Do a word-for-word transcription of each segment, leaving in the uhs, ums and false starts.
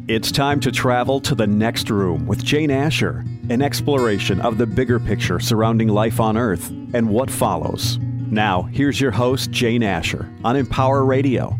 It's time to travel to the next room with Jane Asher, an exploration of the bigger picture surrounding life on Earth and what follows. Now, here's your host, Jane Asher, on Empower Radio.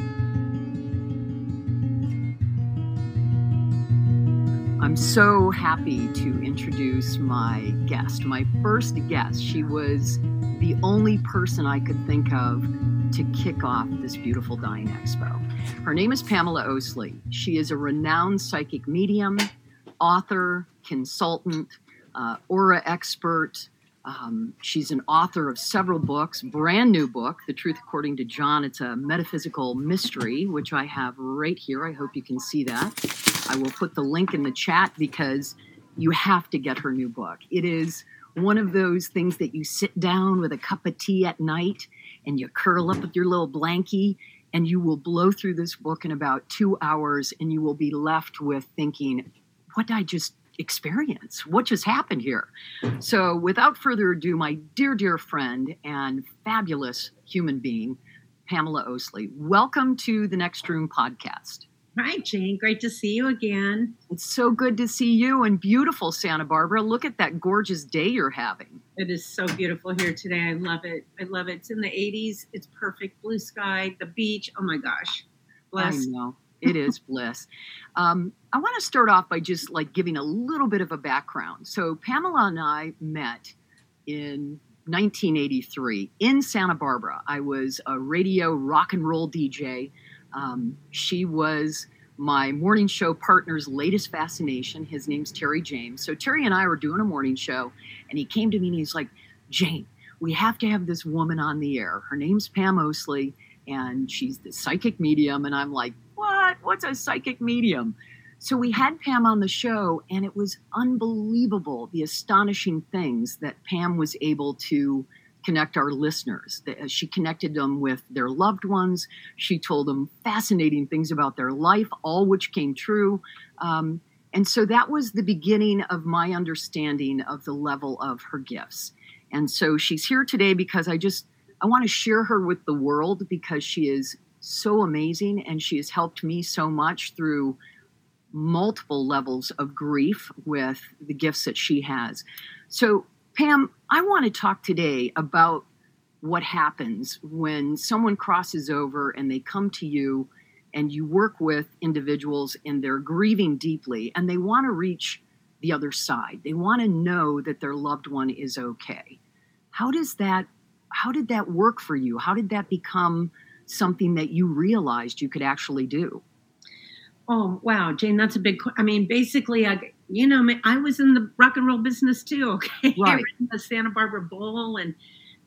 I'm so happy to introduce my guest, my first guest. She was the only person I could think of to kick off this beautiful Dying Expo. Her name is Pamela Osley. She is a renowned psychic medium, author, consultant, uh, aura expert. Um, she's an author of several books, brand new book, The Truth According to John. It's a metaphysical mystery, which I have right here. I hope you can see that. I will put the link in the chat because you have to get her new book. It is one of those things that you sit down with a cup of tea at night and you curl up with your little blankie and you will blow through this book in about two hours and you will be left with thinking, what did I just experience? What just happened here? So without further ado, my dear, dear friend and fabulous human being, Pamela Osley, welcome to the Next Room podcast. Hi, Jane. Great to see you again. It's so good to see you in beautiful Santa Barbara. Look at that gorgeous day you're having. It is so beautiful here today. I love it. I love it. It's in the eighties. It's perfect. Blue sky, the beach. Oh, my gosh. Bless. I know. It is bliss. Um, I want to start off by just like giving a little bit of a background. So Pamela and I met in nineteen eighty-three in Santa Barbara. I was a radio rock and roll D J. Um, she was my morning show partner's latest fascination. His name's Terry James. So Terry and I were doing a morning show, and he came to me and he's like, Jane, we have to have this woman on the air. Her name's Pam Osley, and she's the psychic medium. And I'm like, what? What's a psychic medium? So we had Pam on the show, and it was unbelievable, the astonishing things that Pam was able to connect our listeners. She connected them with their loved ones. She told them fascinating things about their life, all which came true. Um, and so that was the beginning of my understanding of the level of her gifts. And so she's here today because I just, I want to share her with the world because she is so amazing and she has helped me so much through multiple levels of grief with the gifts that she has. So Pam, I want to talk today about what happens when someone crosses over and they come to you and you work with individuals and they're grieving deeply and they want to reach the other side. They want to know that their loved one is okay. How does that, how did that work for you? How did that become something that you realized you could actually do? Oh, wow, Jane, that's a big, I mean, basically, I, you know, I was in the rock and roll business too, okay? Right. I was in the Santa Barbara Bowl, and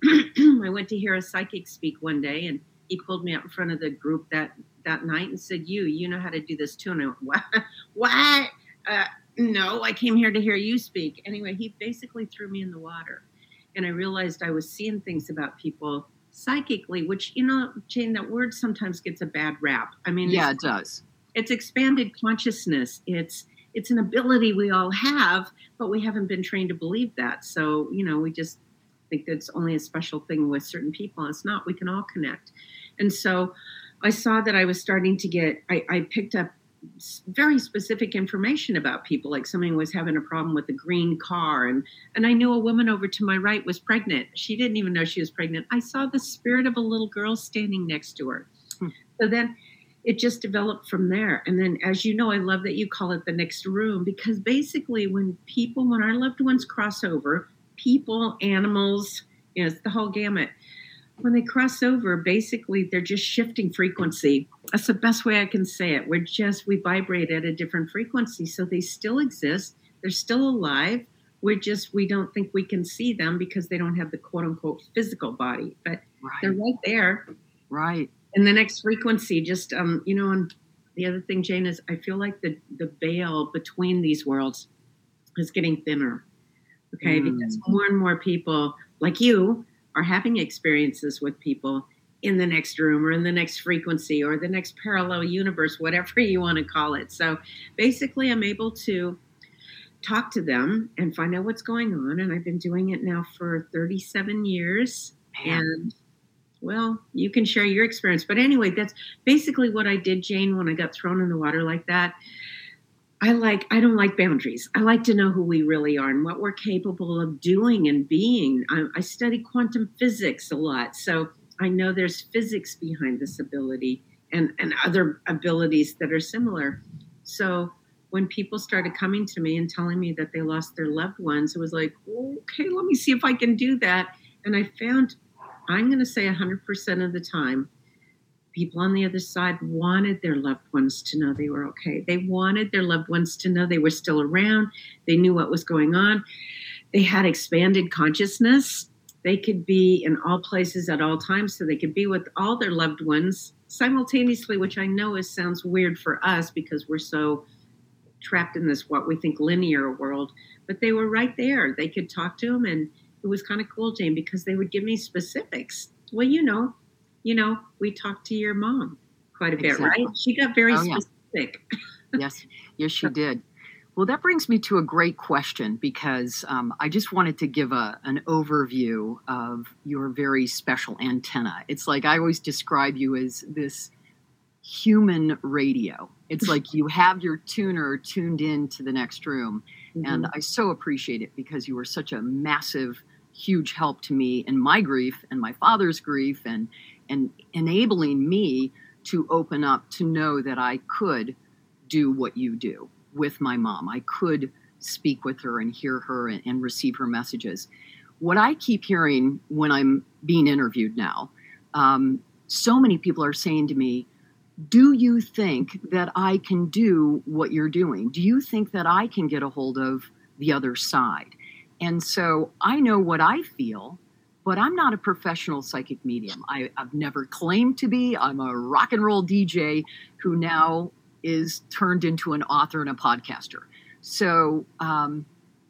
I went to hear a psychic speak one day, and he pulled me up in front of the group that, that night and said, you, you know how to do this too. And I went, what? What? Uh, no, I came here to hear you speak. Anyway, he basically threw me in the water, and I realized I was seeing things about people psychically, which, you know, Jane, that word sometimes gets a bad rap. I mean, yeah, it does. It's expanded consciousness. It's it's an ability we all have, but we haven't been trained to believe that. So, you know, we just think that's only a special thing with certain people. It's not. We can all connect. And so I saw that I was starting to get, I, I picked up very specific information about people, like someone was having a problem with a green car. And, and I knew a woman over to my right was pregnant. She didn't even know she was pregnant. I saw the spirit of a little girl standing next to her. Hmm. So then it just developed from there. And then, as you know, I love that you call it the next room, because basically when people, when our loved ones cross over, people, animals, you know, it's the whole gamut. When they cross over, basically they're just shifting frequency. That's the best way I can say it. We're just, we vibrate at a different frequency. So they still exist. They're still alive. We're just, we don't think we can see them because they don't have the quote unquote physical body, but right. They're right there. Right. And the next frequency, just, um, you know, and the other thing, Jane, is I feel like the, the veil between these worlds is getting thinner, okay? Mm. Because more and more people like you are having experiences with people in the next room or in the next frequency or the next parallel universe, whatever you want to call it. So basically, I'm able to talk to them and find out what's going on. And I've been doing it now for thirty-seven years. Man. And Well, you can share your experience. But anyway, that's basically what I did, Jane, when I got thrown in the water like that. I like, I don't like boundaries. I like to know who we really are and what we're capable of doing and being. I, I study quantum physics a lot. So I know there's physics behind this ability and, and other abilities that are similar. So when people started coming to me and telling me that they lost their loved ones, it was like, okay, let me see if I can do that. And I found, I'm going to say one hundred percent of the time, people on the other side wanted their loved ones to know they were okay. They wanted their loved ones to know they were still around. They knew what was going on. They had expanded consciousness. They could be in all places at all times, so they could be with all their loved ones simultaneously, which I know is sounds weird for us because we're so trapped in this what we think linear world. But they were right there. They could talk to them, and it was kind of cool, Jane, because they would give me specifics. Well, you know, you know, we talked to your mom quite a bit, Exactly. right? She got very Oh, yeah. specific. Yes, yes, she did. Well, that brings me to a great question because um, I just wanted to give a an overview of your very special antenna. It's like I always describe you as this human radio. It's like you have your tuner tuned in to the next room. Mhm. And I so appreciate it because you were such a massive, huge help to me in my grief and my father's grief and, and enabling me to open up to know that I could do what you do with my mom. I could speak with her and hear her and, and receive her messages. What I keep hearing when I'm being interviewed now, um, so many people are saying to me, do you think that I can do what you're doing? Do you think that I can get a hold of the other side? And so I know what I feel, but I'm not a professional psychic medium. I, I've never claimed to be. I'm a rock and roll D J who now is turned into an author and a podcaster. So um,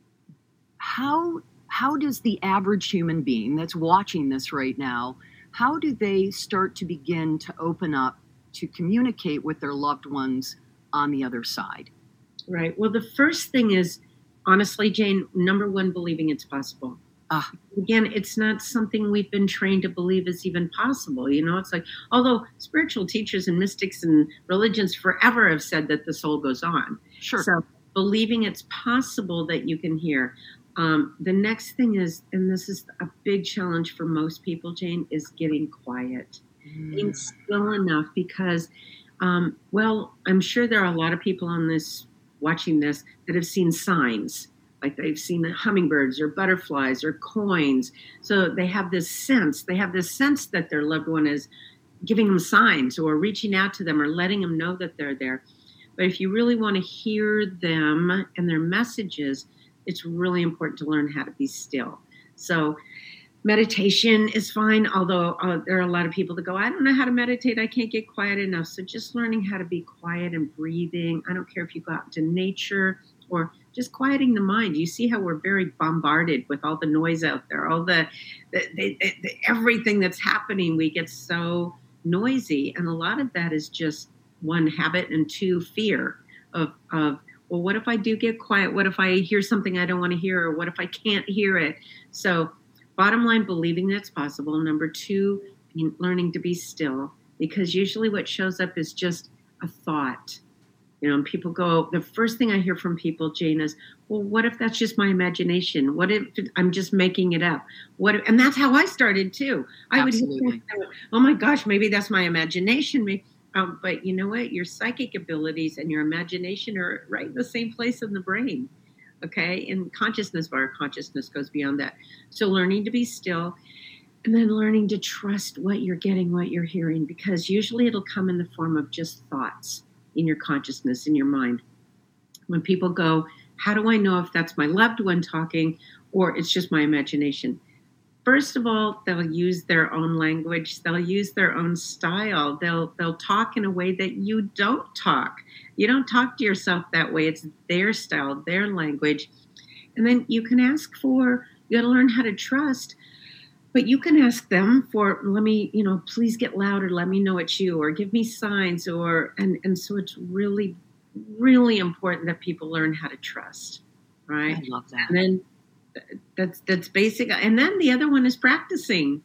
how how does the average human being that's watching this right now, how do they start to begin to open up to communicate with their loved ones on the other side? Right. Well, the first thing is, honestly, Jane, number one, believing it's possible. Ah. Again, it's not something we've been trained to believe is even possible. You know, it's like, although spiritual teachers and mystics and religions forever have said that the soul goes on. Sure. So believing it's possible that you can hear. Um, the next thing is, and this is a big challenge for most people, Jane, is getting quiet. Mm. Being still enough because, um, well, I'm sure there are a lot of people on this watching this that have seen signs, like they've seen hummingbirds or butterflies or coins. So they have this sense, they have this sense that their loved one is giving them signs or reaching out to them or letting them know that they're there. But if you really want to hear them and their messages, it's really important to learn how to be still. So meditation is fine, although uh, there are a lot of people that go, I don't know how to meditate. I can't get quiet enough. So just learning how to be quiet and breathing. I don't care if you go out into nature or just quieting the mind. You see how we're very bombarded with all the noise out there, all the, the, the, the, the everything that's happening. We get so noisy. And a lot of that is just one, habit, and two, fear of, of, well, what if I do get quiet? What if I hear something I don't want to hear? Or what if I can't hear it? So bottom line, believing that's possible. Number two, learning to be still, because usually what shows up is just a thought. You know, and people go, the first thing I hear from people, Jane, is, well, what if that's just my imagination? What if I'm just making it up? What if, and that's how I started too. I Absolutely. would hear, oh my gosh, maybe that's my imagination. Maybe, um, but you know what? Your psychic abilities and your imagination are right in the same place in the brain. Okay. And consciousness, but our consciousness goes beyond that. So learning to be still and then learning to trust what you're getting, what you're hearing, because usually it'll come in the form of just thoughts in your consciousness, in your mind. When people go, how do I know if that's my loved one talking or it's just my imagination? First of all, they'll use their own language. They'll use their own style. They'll they'll talk in a way that you don't talk. You don't talk to yourself that way. It's their style, their language. And then you can ask for, you got to learn how to trust, but you can ask them for, let me, you know, please get louder. Let me know it's you, or give me signs, or, and, and so it's really, really important that people learn how to trust, right? I love that. And then that's, that's basic. And then the other one is practicing.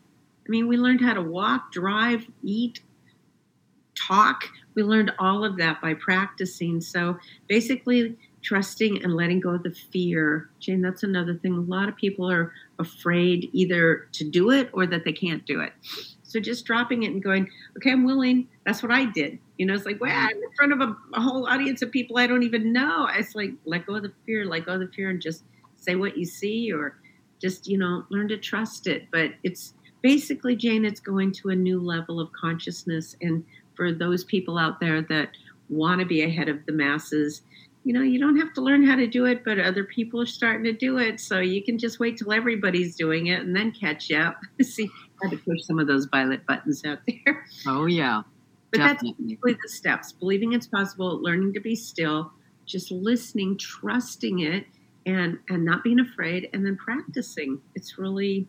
I mean, we learned how to walk, drive, eat, talk. We learned all of that by practicing. So basically, trusting and letting go of the fear. Jane, that's another thing. A lot of people are afraid either to do it or that they can't do it. So just dropping it and going, okay, I'm willing. That's what I did. You know, it's like, well, I'm in front of a, a whole audience of people I don't even know. It's like, let go of the fear, let go of the fear and just say what you see, or just, you know, learn to trust it. But it's basically, Jane, it's going to a new level of consciousness. And for those people out there that want to be ahead of the masses, you know, you don't have to learn how to do it, but other people are starting to do it. So you can just wait till everybody's doing it and then catch up. See, I had to push some of those violet buttons out there. Oh, yeah. But Definitely. That's basically the steps: believing it's possible, learning to be still, just listening, trusting it, and, and not being afraid, and then practicing. It's really,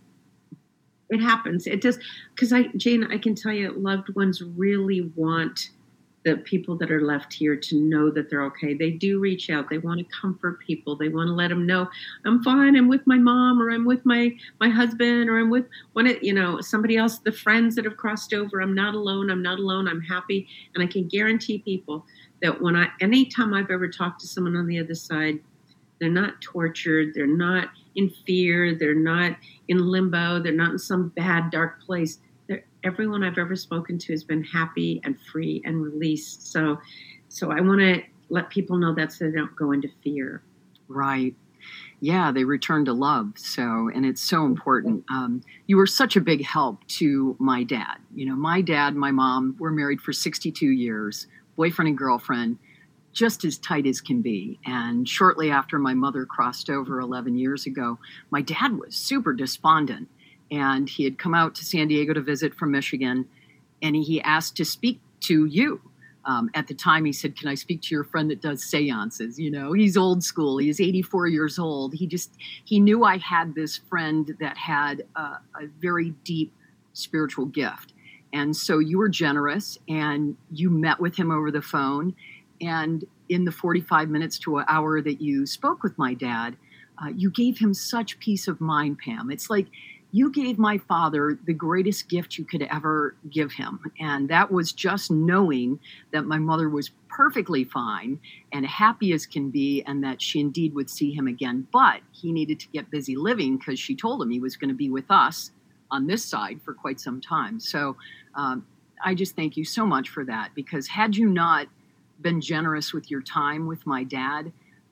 it happens. It does. Because I, Jane, I can tell you, loved ones really want the people that are left here to know that they're okay. They do reach out. They want to comfort people. They want to let them know, I'm fine. I'm with my mom, or I'm with my, my husband, or I'm with one of, you know, somebody else, the friends that have crossed over. I'm not alone. I'm not alone. I'm happy. And I can guarantee people that when I, anytime I've ever talked to someone on the other side, they're not tortured. They're not in fear. They're not in limbo. They're not in some bad, dark place. Everyone I've ever spoken to has been happy and free and released. So, so I want to let people know that so they don't go into fear. Right. Yeah, they return to love. So, and it's so important. Um, you were such a big help to my dad. You know, my dad and my mom were married for sixty-two years, boyfriend and girlfriend, just as tight as can be. And shortly after my mother crossed over eleven years ago, my dad was super despondent. And he had come out to San Diego to visit from Michigan, and he asked to speak to you. Um, at the time, he said, can I speak to your friend that does seances? You know, he's old school. He's eighty-four years old. He just, he knew I had this friend that had a, a very deep spiritual gift. And so you were generous, and you met with him over the phone. And in the forty-five minutes to an hour that you spoke with my dad, uh, you gave him such peace of mind, Pam. It's like, you gave my father the greatest gift you could ever give him. And that was just knowing that my mother was perfectly fine and happy as can be, and that she indeed would see him again. But he needed to get busy living because she told him he was going to be with us on this side for quite some time. So um, I just thank you so much for that, because had you not been generous with your time with my dad,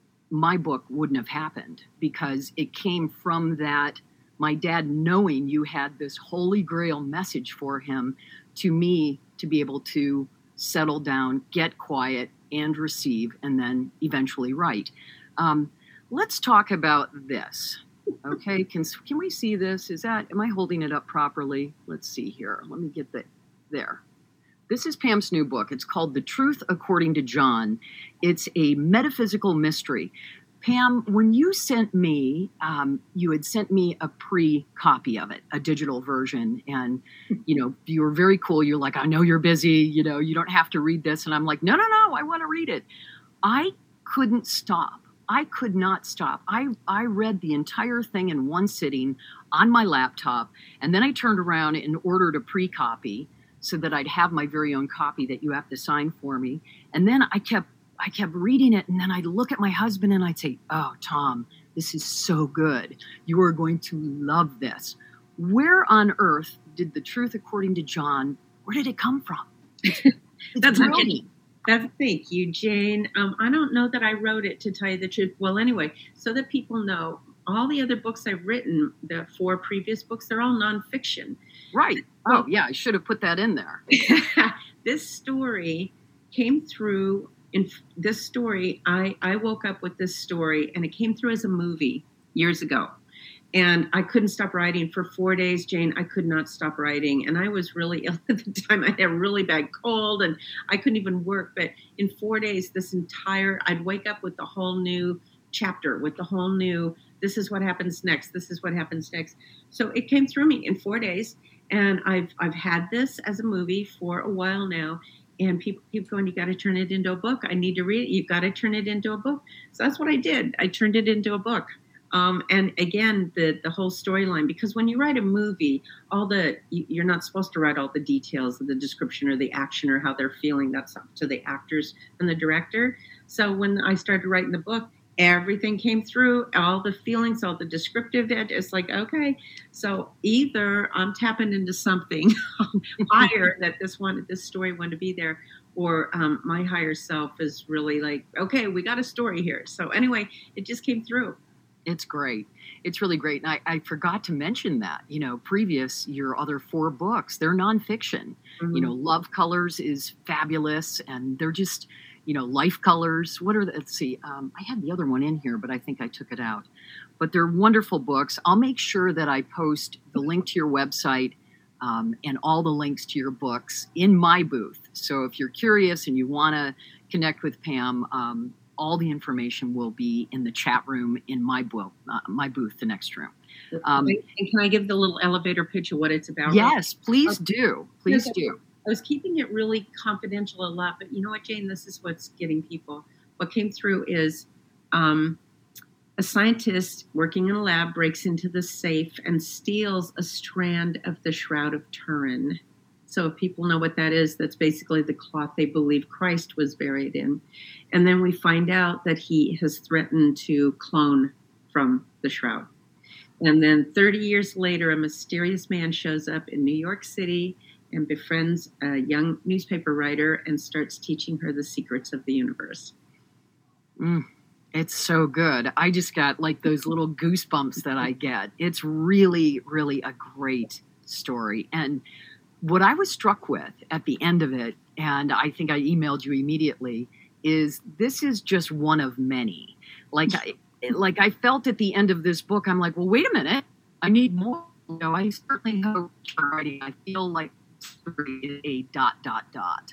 my book wouldn't have happened, because it came from that my dad knowing you had this holy grail message for him, to me to be able to settle down, get quiet, and receive, and then eventually write. Um, let's talk about this. Okay, can can we see this? Is that, am I holding it up properly? Let's see here. Let me get that there. This is Pam's new book. It's called The Truth According to John. It's a metaphysical mystery. Pam, when you sent me, um, you had sent me a pre-copy of it, a digital version. And, you know, you were very cool. You're like, I know you're busy. You know, you don't have to read this. And I'm like, no, no, no, I want to read it. I couldn't stop. I could not stop. I, I read the entire thing in one sitting on my laptop. And then I turned around and ordered a pre-copy so that I'd have my very own copy that you have to sign for me. And then I kept I kept reading it, and then I'd look at my husband and I'd say, oh, Tom, this is so good. You are going to love this. Where on earth did The Truth According to John, where did it come from? It's, it's That's brilliant. That's, thank you, Jane. Um, I don't know that I wrote it, to tell you the truth. Well, anyway, so that people know, all the other books I've written, the four previous books, they're all nonfiction. Right. Oh, yeah, I should have put that in there. This story came through. In this story, I, I woke up with this story, and it came through as a movie years ago. And I couldn't stop writing for four days, Jane. I could not stop writing. And I was really ill at the time. I had a really bad cold, and I couldn't even work. But in four days, this entire, I'd wake up with the whole new chapter, with the whole new, this is what happens next. This is what happens next. So it came through me in four days. And I've I've had this as a movie for a while now. And people keep going, you got to turn it into a book. I need to read it. You've got to turn it into a book. So that's what I did. I turned it into a book. Um, and again, the the whole storyline, because when you write a movie, all the you- you're not supposed to write all the details of the description or the action or how they're feeling. That's up to the actors and the director. So when I started writing the book, everything came through, all the feelings, all the descriptive. It's like, okay, so either I'm tapping into something higher that this one, this story wanted to be there, or um, my higher self is really like, okay, we got a story here. So anyway, it just came through. It's great. It's really great. And I, I forgot to mention that, you know, previous, your other four books, they're nonfiction. Mm-hmm. You know, Love Colors is fabulous. And they're just, you know, Life Colors. What are the, let's see, um, I had the other one in here, but I think I took it out. But they're wonderful books. I'll make sure that I post the link to your website um, and all the links to your books in my booth. So if you're curious and you want to connect with Pam, um, all the information will be in the chat room in my booth, uh, my booth, the next room. Um, and can I give the little elevator pitch of what it's about? Yes, please do. Please do. I was keeping it really confidential a lot, but you know what, Jane? This is what's getting people. What came through is um, a scientist working in a lab breaks into the safe and steals a strand of the Shroud of Turin. So if people know what that is, that's basically the cloth they believe Christ was buried in. And then we find out that he has threatened to clone from the shroud. And then thirty years later, a mysterious man shows up in New York City and befriends a young newspaper writer and starts teaching her the secrets of the universe. Mm, it's so good. I just got like those little goosebumps that I get. It's really, really a great story. And what I was struck with at the end of it, and I think I emailed you immediately, is this is just one of many. Like I, like I felt at the end of this book, I'm like, well, wait a minute, I need more. You know, I certainly hope for writing. I feel like a dot dot dot.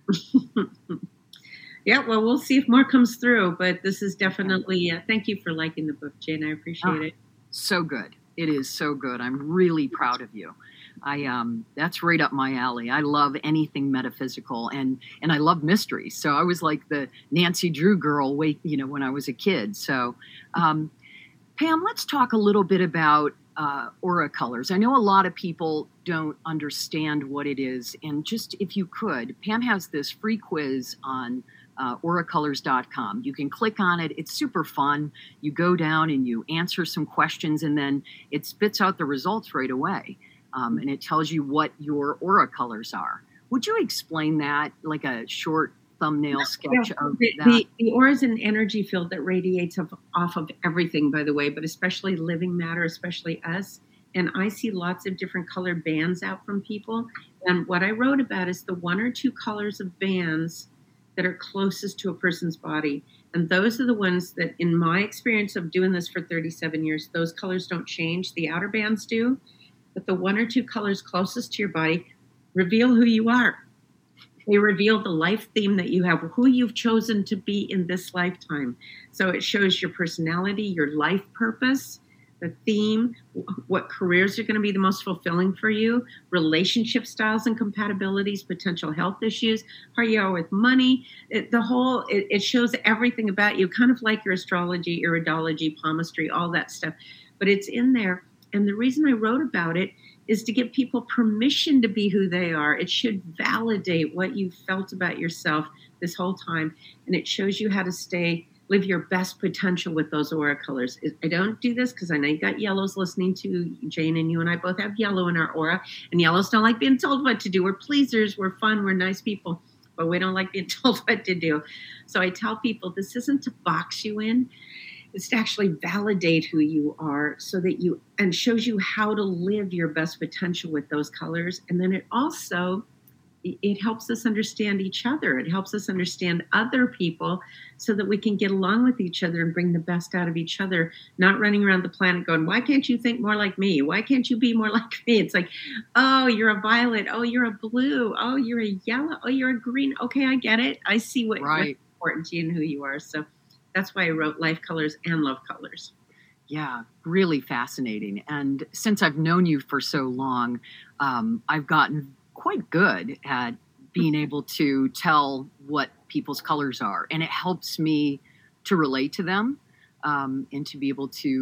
Yeah, well, we'll see if more comes through, but this is definitely. Uh, thank you for liking the book, Jane. I appreciate oh, it. So good. It is so good. I'm really proud of you. I um that's right up my alley. I love anything metaphysical, and and I love mysteries. So I was like the Nancy Drew girl, wait, you know, when I was a kid. So um, Pam, let's talk a little bit about uh, aura colors. I know a lot of people don't understand what it is, and just if you could, Pam has this free quiz on uh, aura colors dot com. You can click on it. It's super fun. You go down and you answer some questions, and then it spits out the results right away. Um, and it tells you what your aura colors are. Would you explain that, like a short thumbnail sketch yeah, of the, that? The, the aura is an energy field that radiates off, off of everything, by the way, but especially living matter, especially us. And I see lots of different colored bands out from people. And what I wrote about is the one or two colors of bands that are closest to a person's body. And those are the ones that, in my experience of doing this for thirty-seven years, those colors don't change. The outer bands do. But the one or two colors closest to your body reveal who you are. They reveal the life theme that you have, who you've chosen to be in this lifetime. So it shows your personality, your life purpose, the theme, what careers are going to be the most fulfilling for you, relationship styles and compatibilities, potential health issues, how you are with money. It, the whole, it, it shows everything about you, kind of like your astrology, iridology, palmistry, all that stuff. But it's in there. And the reason I wrote about it is to give people permission to be who they are. It should validate what you felt about yourself this whole time. And it shows you how to stay, live your best potential with those aura colors. I don't do this because I know you got yellows listening to Jane, and you and I both have yellow in our aura. And yellows don't like being told what to do. We're pleasers. We're fun. We're nice people. But we don't like being told what to do. So I tell people this isn't to box you in. It's to actually validate who you are so that you, and shows you how to live your best potential with those colors. And then it also, it helps us understand each other. It helps us understand other people so that we can get along with each other and bring the best out of each other, not running around the planet going, why can't you think more like me? Why can't you be more like me? It's like, oh, you're a violet. Oh, you're a blue. Oh, you're a yellow. Oh, you're a green. Okay, I get it. I see what, right. what's important to you and who you are. So that's why I wrote Life Colors and Love Colors. Yeah, really fascinating. And since I've known you for so long, um, I've gotten quite good at being able to tell what people's colors are. And it helps me to relate to them um, and to be able to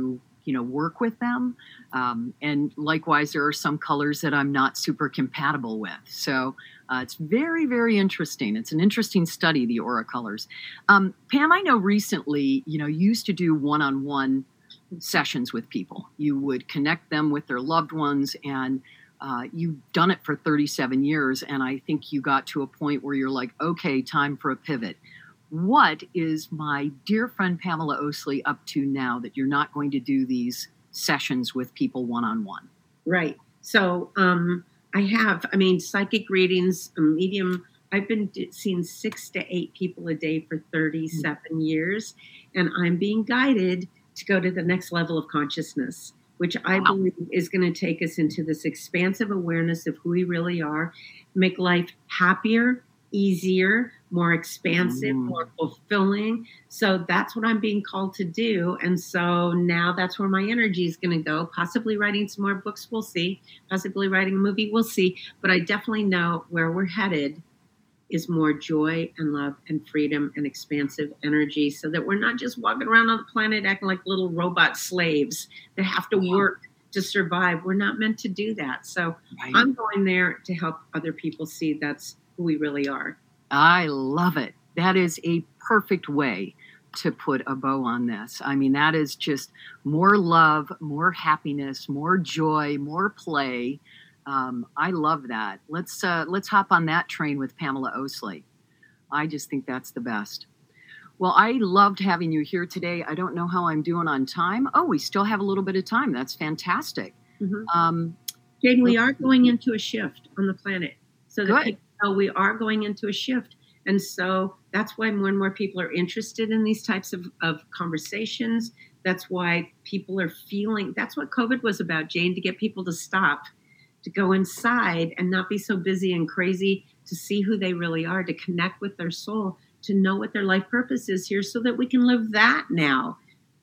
you know, work with them. Um, and likewise, there are some colors that I'm not super compatible with. So uh, it's very, very interesting. It's an interesting study, the aura colors. Um, Pam, I know recently, you know, you used to do one-on-one sessions with people. You would connect them with their loved ones, and uh, you've done it for thirty-seven years. And I think you got to a point where you're like, okay, time for a pivot. What is my dear friend Pamela Osley up to now that you're not going to do these sessions with people one-on-one? Right. So um, I have, I mean, psychic readings, a medium. I've been d- seeing six to eight people a day for thirty-seven mm-hmm. years, and I'm being guided to go to the next level of consciousness, which I wow. believe is going to take us into this expansive awareness of who we really are, make life happier, easier, more expansive, mm. more fulfilling. So that's what I'm being called to do. And so now that's where my energy is going to go, possibly writing some more books. We'll see. Possibly writing a movie. We'll see. But I definitely know where we're headed is more joy and love and freedom and expansive energy, so that we're not just walking around on the planet acting like little robot slaves that have to yeah. work to survive. We're not meant to do that. So right. I'm going there to help other people see that's who we really are. I love it. That is a perfect way to put a bow on this. I mean, that is just more love, more happiness, more joy, more play. Um, I love that. Let's uh, let's hop on that train with Pamela Osley. I just think that's the best. Well, I loved having you here today. I don't know how I'm doing on time. Oh, we still have a little bit of time. That's fantastic. Mm-hmm. Um, Jane, we are going into a shift on the planet. So that people know we are going into a shift. And so that's why more and more people are interested in these types of, of conversations. That's why people are feeling, that's what COVID was about, Jane, to get people to stop, to go inside and not be so busy and crazy, to see who they really are, to connect with their soul, to know what their life purpose is here so that we can live that now.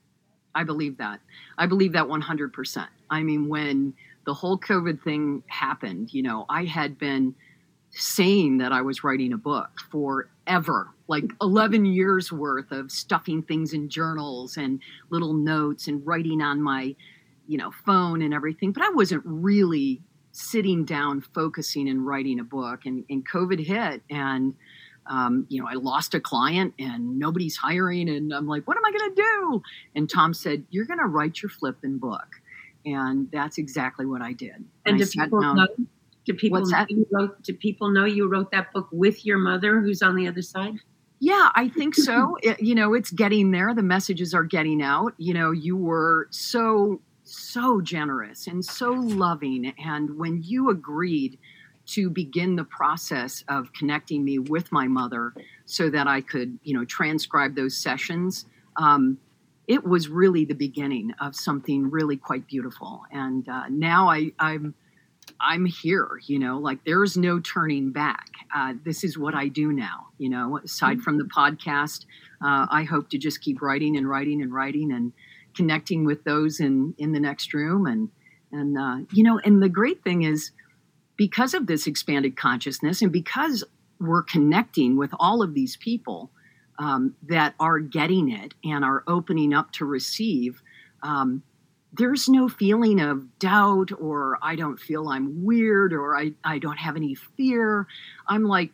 I believe that. I believe that one hundred percent. I mean, when the whole COVID thing happened, you know, I had been saying that I was writing a book forever, like eleven years worth of stuffing things in journals and little notes and writing on my, you know, phone and everything. But I wasn't really sitting down, focusing and writing a book. And, and COVID hit, and um, you know, I lost a client and nobody's hiring. And I'm like, what am I going to do? And Tom said, you're going to write your flipping book. And that's exactly what I did. And, and do people know? Do people know you wrote, do people know you wrote that book with your mother, who's on the other side? Yeah, I think so. It, you know, it's getting there. The messages are getting out. You know, you were so, so generous and so loving. And when you agreed to begin the process of connecting me with my mother so that I could, you know, transcribe those sessions, um, it was really the beginning of something really quite beautiful. And uh, now I, I'm, I'm here, you know, like there's no turning back. Uh, this is what I do now, you know, aside from the podcast. Uh, I hope to just keep writing and writing and writing and connecting with those in, in the next room. And, and uh, you know, and the great thing is, because of this expanded consciousness and because we're connecting with all of these people um, that are getting it and are opening up to receive, um, there's no feeling of doubt or I don't feel I'm weird or I, I don't have any fear. I'm like,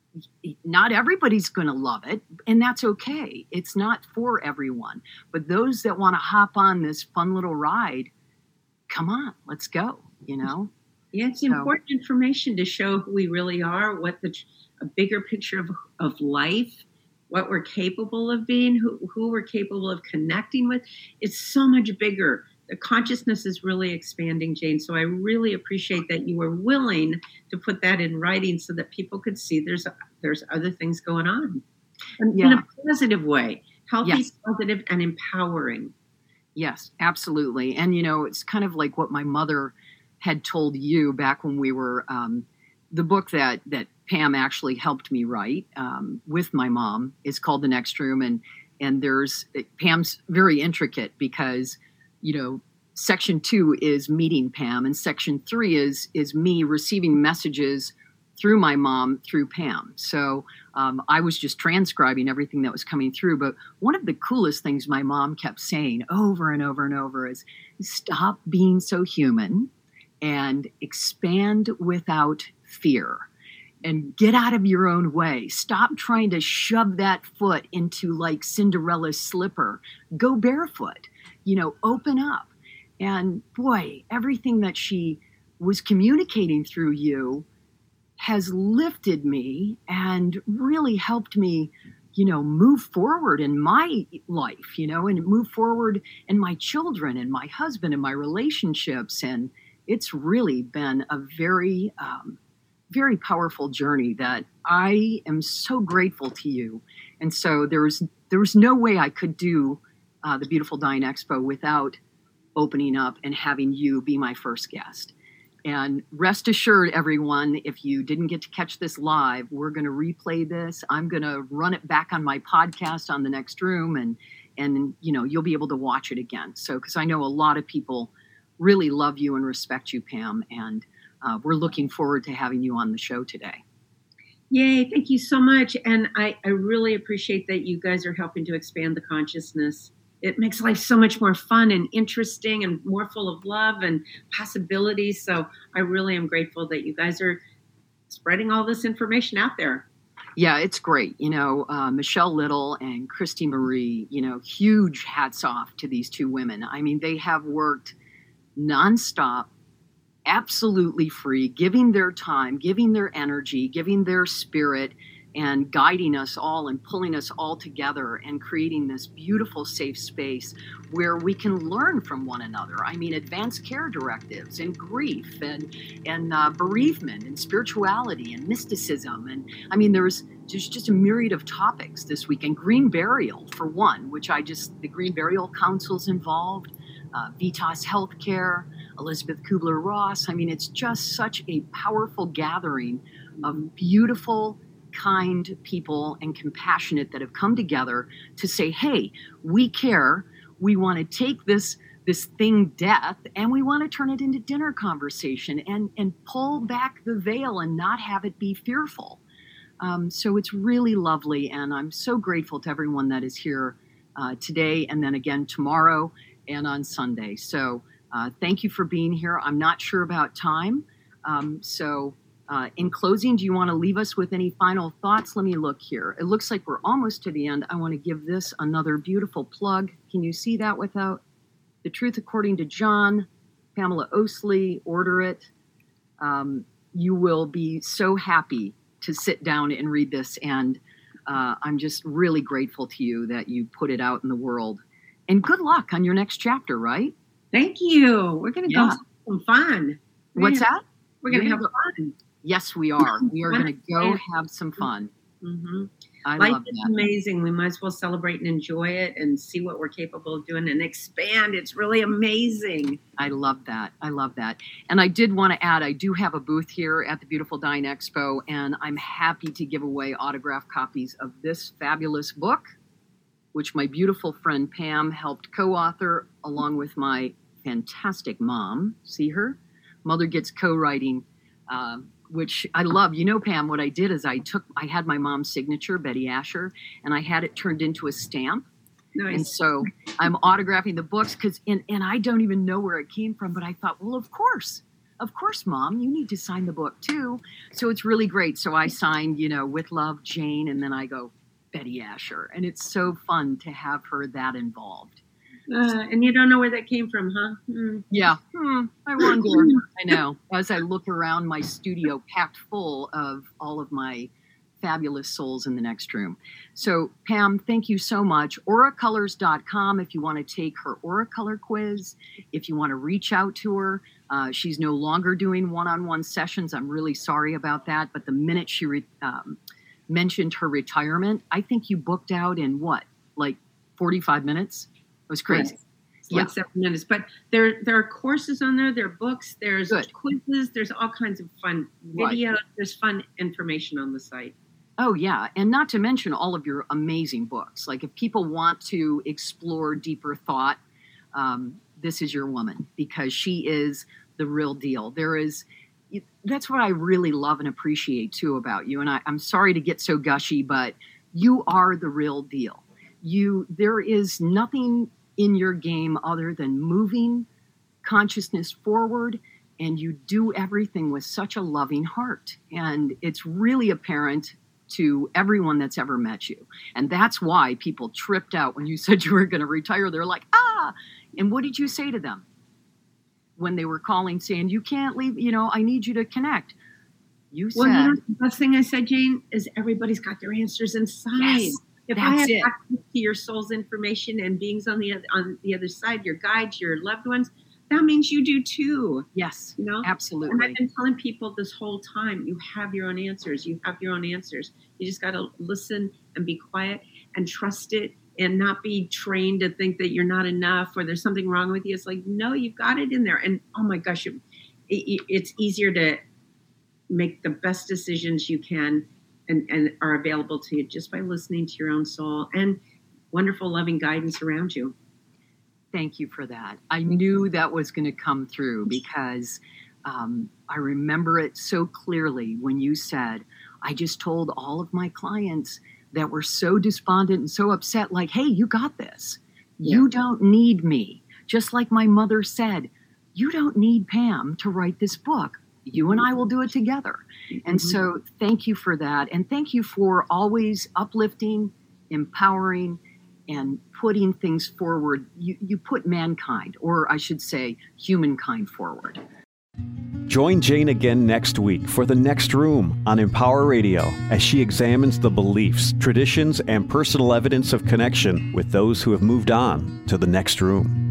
not everybody's going to love it, and that's okay. It's not for everyone. But those that want to hop on this fun little ride, come on, let's go, you know? Yeah, it's so important information to show who we really are, what the a bigger picture of, of life, what we're capable of being, who, who we're capable of connecting with. It's so much bigger. The consciousness is really expanding, Jane. So I really appreciate that you were willing to put that in writing so that people could see there's there's other things going on. And yeah. In a positive way, healthy, yes. Positive, and empowering. Yes, absolutely. And, you know, it's kind of like what my mother had told you back when we were, um, the book that, that Pam actually helped me write um, with my mom is called The Next Room. And, and there's, Pam's very intricate because, you know, section two is meeting Pam and section three is, is me receiving messages through my mom, through Pam. So um, I was just transcribing everything that was coming through. But one of the coolest things my mom kept saying over and over and over is, stop being so human and expand without fear. And get out of your own way. Stop trying to shove that foot into like Cinderella's slipper. Go barefoot, you know, open up. And boy, everything that she was communicating through you has lifted me and really helped me, you know, move forward in my life, you know, and move forward in my children and my husband and my relationships. And it's really been a very, um, very powerful journey that I am so grateful to you. And so there was, there was no way I could do uh, the Beautiful Dying Expo without opening up and having you be my first guest. And rest assured, everyone, if you didn't get to catch this live, we're going to replay this. I'm going to run it back on my podcast on The Next Room, and, and you know, you'll be able to watch it again. So, because I know a lot of people really love you and respect you, Pam, and Uh, we're looking forward to having you on the show today. Yay, thank you so much. And I, I really appreciate that you guys are helping to expand the consciousness. It makes life so much more fun and interesting and more full of love and possibilities. So I really am grateful that you guys are spreading all this information out there. Yeah, it's great. You know, uh, Michelle Little and Christy Marie, you know, huge hats off to these two women. I mean, they have worked nonstop, absolutely free, giving their time, giving their energy, giving their spirit, and guiding us all and pulling us all together and creating this beautiful safe space where we can learn from one another. I mean, advanced care directives and grief and and uh, bereavement and spirituality and mysticism. And I mean, there's there's just a myriad of topics this week. And green burial, for one, which I just, the Green Burial Council's involved, uh, Vitas Healthcare, Elizabeth Kubler-Ross. I mean, it's just such a powerful gathering of beautiful, kind people and compassionate that have come together to say, hey, we care. We want to take this this thing, death, and we want to turn it into dinner conversation and, and pull back the veil and not have it be fearful. Um, so it's really lovely. And I'm so grateful to everyone that is here uh, today and then again tomorrow and on Sunday. So Uh, thank you for being here. I'm not sure about time. Um, so uh, in closing, do you want to leave us with any final thoughts? Let me look here. It looks like we're almost to the end. I want to give this another beautiful plug. Can you see that without The Truth According to John, Pamela Osley? Order it. Um, you will be so happy to sit down and read this. And uh, I'm just really grateful to you that you put it out in the world. And good luck on your next chapter, right? Thank you. We're going to Yeah. go have some fun. We're What's gonna, that? We're going to You're have fun. Yes, we are. We are going to go have some fun. Mm-hmm. I Life love is that. amazing. We might as well celebrate and enjoy it and see what we're capable of doing and expand. It's really amazing. I love that. I love that. And I did want to add, I do have a booth here at the Beautiful Dying Expo, and I'm happy to give away autographed copies of this fabulous book, which my beautiful friend Pam helped co-author along with my fantastic mom. See her? Mother Gets Co-Writing, uh, which I love. You know, Pam, what I did is I took, I had my mom's signature, Betty Asher, and I had it turned into a stamp. Nice. And so I'm autographing the books because, and, and I don't even know where it came from, but I thought, well, of course, of course, Mom, you need to sign the book too. So it's really great. So I signed, you know, with love, Jane, and then I go, Betty Asher. And it's so fun to have her that involved. Uh, and you don't know where that came from, huh? Mm. Yeah. Hmm, I wonder. I know. As I look around my studio packed full of all of my fabulous souls in the next room. So, Pam, thank you so much. aura colors dot com if you want to take her Aura Color quiz. If you want to reach out to her, uh, she's no longer doing one-on-one sessions. I'm really sorry about that. But the minute she re- um, mentioned her retirement, I think you booked out in what, like forty-five minutes? It was crazy. Right. Yeah. Like seven minutes. But there there are courses on there. There are books. There's Good. quizzes. There's all kinds of fun videos. Right. There's fun information on the site. Oh, yeah. And not to mention all of your amazing books. Like if people want to explore deeper thought, um, this is your woman because she is the real deal. There is that's what I really love and appreciate too about you. And I, I'm sorry to get so gushy, but you are the real deal. You, there is nothing in your game other than moving consciousness forward, and you do everything with such a loving heart. And it's really apparent to everyone that's ever met you. And that's why people tripped out when you said you were going to retire. They're like, ah, and what did you say to them when they were calling saying, you can't leave, you know, I need you to connect? You said, well, you know, the best thing I said, Jane, is everybody's got their answers inside. Yes, if I have access to your soul's information and beings on the other, on the other side, your guides, your loved ones, that means you do too. Yes, you know, absolutely. And I've been telling people this whole time, you have your own answers. You have your own answers. You just got to listen and be quiet and trust it, and not be trained to think that you're not enough or there's something wrong with you. It's like, no, you've got it in there. And oh my gosh, it, it, it's easier to make the best decisions you can and, and are available to you just by listening to your own soul and wonderful, loving guidance around you. Thank you for that. I knew that was going to come through because um, I remember it so clearly when you said, I just told all of my clients that were so despondent and so upset, like, hey, you got this. Yeah. You don't need me. Just like my mother said, you don't need Pam to write this book. You and I will do it together. Mm-hmm. And so thank you for that. And thank you for always uplifting, empowering, and putting things forward. You, you put mankind, or I should say humankind, forward. Join Jane again next week for The Next Room on Empower Radio as she examines the beliefs, traditions, and personal evidence of connection with those who have moved on to the next room.